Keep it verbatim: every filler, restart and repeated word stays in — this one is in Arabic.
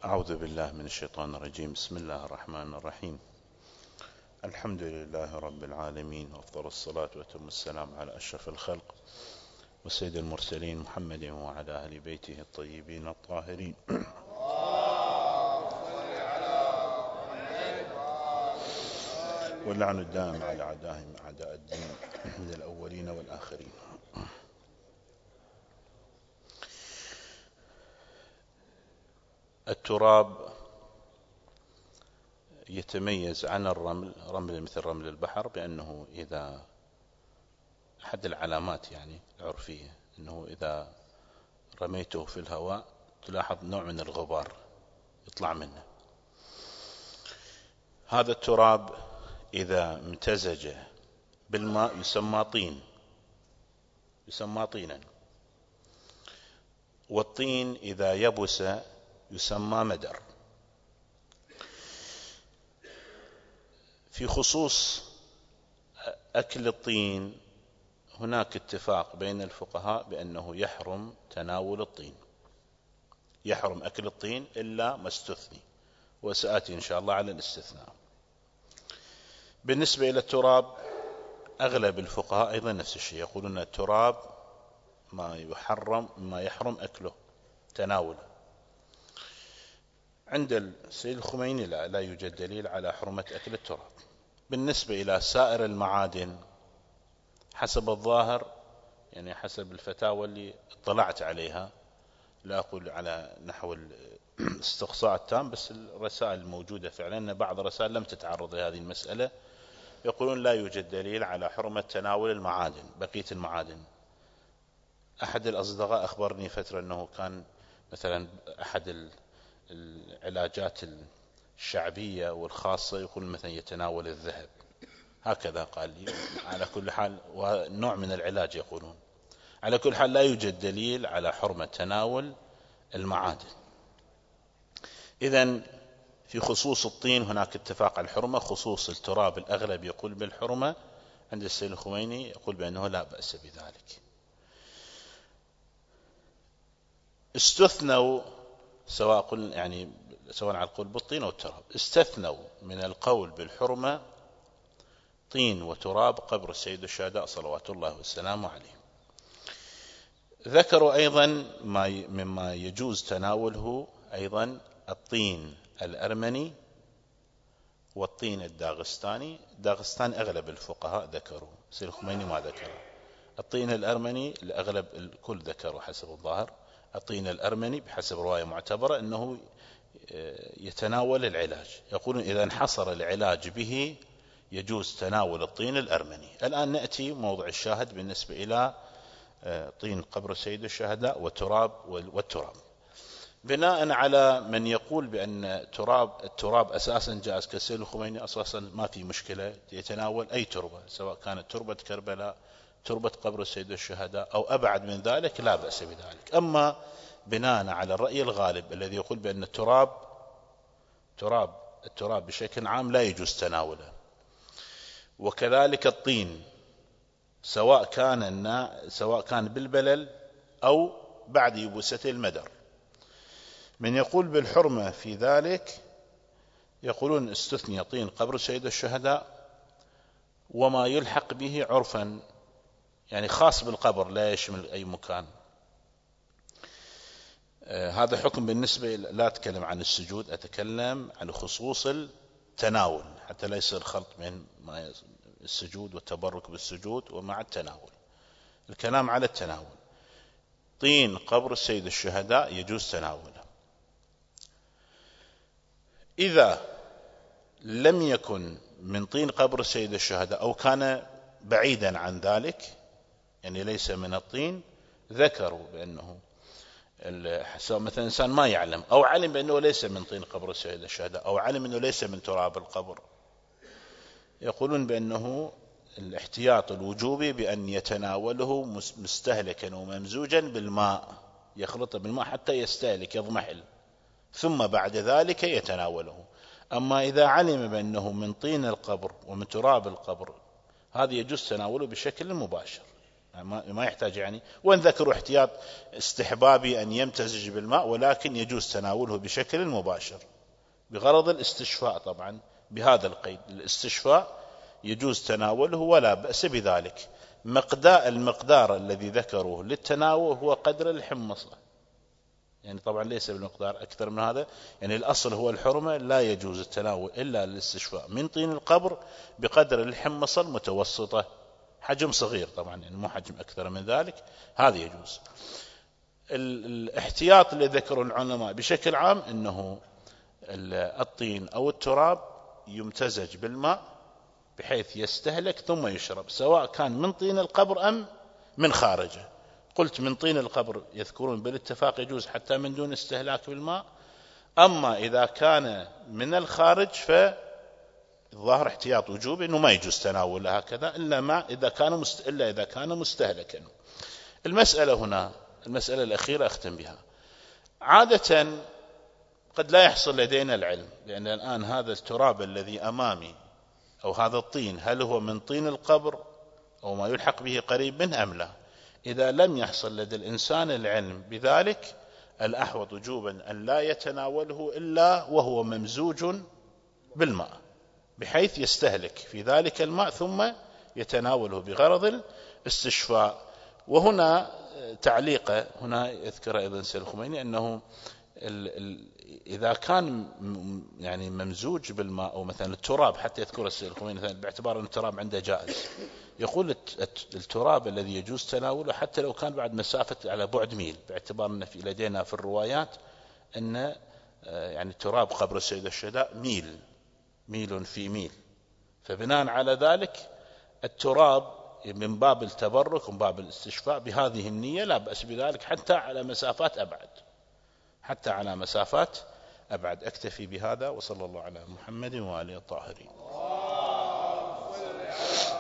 أعوذ بالله من الشيطان الرجيم. بسم الله الرحمن الرحيم. الحمد لله رب العالمين، وأفضل الصلاة وأتم السلام على أشرف الخلق وسيد المرسلين محمد وعلى أهل بيته الطيبين الطاهرين. واللعن الدائم على أعدائهم أعداء الدين من الأولين والآخرين. التراب يتميز عن الرمل، رمل مثل رمل البحر، بأنه إذا أحد العلامات يعني العرفية أنه إذا رميته في الهواء تلاحظ نوع من الغبار يطلع منه. هذا التراب إذا امتزج بالماء يسمى طين، يسمى طينا. والطين إذا يبس يسمى مدر. في خصوص أكل الطين هناك اتفاق بين الفقهاء بأنه يحرم تناول الطين، يحرم أكل الطين إلا ما استثني، وسآتي إن شاء الله على الاستثناء. بالنسبة إلى التراب أغلب الفقهاء أيضا نفس الشيء، يقولون التراب ما يحرم ما يحرم أكله تناوله. عند السيد الخميني لا, لا يوجد دليل على حرمة أكل التراب. بالنسبة إلى سائر المعادن حسب الظاهر، يعني حسب الفتاوى اللي اطلعت عليها، لا أقول على نحو الاستقصاء التام، بس الرسائل الموجودة فعلا أن بعض الرسائل لم تتعرض لهذه المسألة، يقولون لا يوجد دليل على حرمة تناول المعادن، بقية المعادن. أحد الأصدقاء أخبرني فترة أنه كان مثلا أحد العلاجات الشعبية والخاصة يقول مثلا يتناول الذهب، هكذا قال لي. على كل حال ونوع من العلاج يقولون. على كل حال لا يوجد دليل على حرمة تناول المعادن. إذن في خصوص الطين هناك اتفاق على الحرمة. خصوص التراب الأغلب يقول بالحرمة، عند السيد الخميني يقول بأنه لا بأس بذلك. استثنوا سواء قل يعني سواء على القول بالطين أو التراب، استثنوا من القول بالحرمة طين وتراب قبر السيد الشهداء صلوات الله والسلام عليه. ذكروا أيضا ما مما يجوز تناوله أيضا الطين الأرمني والطين الداغستاني. داغستان أغلب الفقهاء ذكروا، السيد الخميني ما ذكره. الطين الأرمني الأغلب الكل ذكروا حسب الظاهر. الطين الأرمني بحسب رواية معتبرة أنه يتناول العلاج، يقولون إذا انحصر العلاج به يجوز تناول الطين الأرمني. الآن نأتي موضع الشاهد بالنسبة إلى طين قبر سيد الشهداء والتراب والتراب. بناء على من يقول بأن تراب التراب أساسا جائز كالسيد الخميني، أساسا ما في مشكلة يتناول أي تربة، سواء كانت تربة كربلاء، تربة قبر سيد الشهداء، أو أبعد من ذلك، لا بأس بذلك. أما بناء على الرأي الغالب الذي يقول بأن التراب تراب التراب بشكل عام لا يجوز تناوله، وكذلك الطين سواء كان سواء كان بالبلل أو بعد يبوسته المدر. من يقول بالحرمة في ذلك يقولون استثني طين قبر سيد الشهداء وما يلحق به عرفا، يعني خاص بالقبر لا يشمل أي مكان. آه هذا حكم بالنسبة، لا أتكلم عن السجود، أتكلم عن خصوص التناول حتى لا يصير خلط بين السجود والتبرك بالسجود ومع التناول. الكلام على التناول. طين قبر السيد الشهداء يجوز تناوله. إذا لم يكن من طين قبر السيد الشهداء أو كان بعيدا عن ذلك، يعني ليس من الطين، ذكروا بأنه مثلا إنسان ما يعلم أو علم بأنه ليس من طين قبر السيد الشهداء أو علم أنه ليس من تراب القبر، يقولون بأنه الاحتياط الوجوبي بأن يتناوله مستهلكا وممزوجا بالماء، يخلط بالماء حتى يستهلك يضمحل، ثم بعد ذلك يتناوله. أما إذا علم بأنه من طين القبر ومن تراب القبر هذا يجوز تناوله بشكل مباشر، ما يحتاج يعني. وإن ذكروا احتياط استحبابي أن يمتزج بالماء، ولكن يجوز تناوله بشكل مباشر بغرض الاستشفاء. طبعا بهذا القيد، الاستشفاء يجوز تناوله ولا بأس بذلك. مقدار المقدار الذي ذكروه للتناول هو قدر الحمصة، يعني طبعا ليس بالمقدار أكثر من هذا. يعني الأصل هو الحرمة، لا يجوز التناول إلا للاستشفاء من طين القبر بقدر الحمصة المتوسطة، حجم صغير طبعا، يعني مو حجم أكثر من ذلك، هذا يجوز. الاحتياط اللي ذكره العلماء بشكل عام أنه الطين أو التراب يمتزج بالماء بحيث يستهلك ثم يشرب، سواء كان من طين القبر أم من خارجه. قلت من طين القبر يذكرون بالاتفاق يجوز حتى من دون استهلاك بالماء، أما إذا كان من الخارج فالظاهر احتياط وجوبي أنه ما يجوز تناوله هكذا إلا, ما إذا كان مست... إلا إذا كان مستهلكا. المسألة هنا، المسألة الأخيرة أختم بها. عادة قد لا يحصل لدينا العلم، لأن الآن هذا التراب الذي أمامي أو هذا الطين هل هو من طين القبر أو ما يلحق به قريب منه أم لا. إذا لم يحصل لدى الإنسان العلم بذلك، الأحوط وجوبا أن لا يتناوله إلا وهو ممزوج بالماء، بحيث يستهلك في ذلك الماء ثم يتناوله بغرض الاستشفاء. وهنا تعليقه هنا يذكر أيضا سيد الخميني أنه ال ال إذا كان يعني ممزوج بالماء أو مثلا التراب، حتى يذكر السيد الخميني باعتبار أن التراب عنده جائز، يقول التراب الذي يجوز تناوله حتى لو كان بعد مسافة على بعد ميل، باعتبار أن في لدينا في الروايات أن يعني تراب قبر السيد الشهداء ميل ميل في ميل، فبناء على ذلك التراب من باب التبرك ومن باب الاستشفاء بهذه النية لا بأس بذلك، حتى على مسافات أبعد، حتى على مسافات أبعد. أكتفي بهذا، وصلى الله على محمد وآله الطاهرين.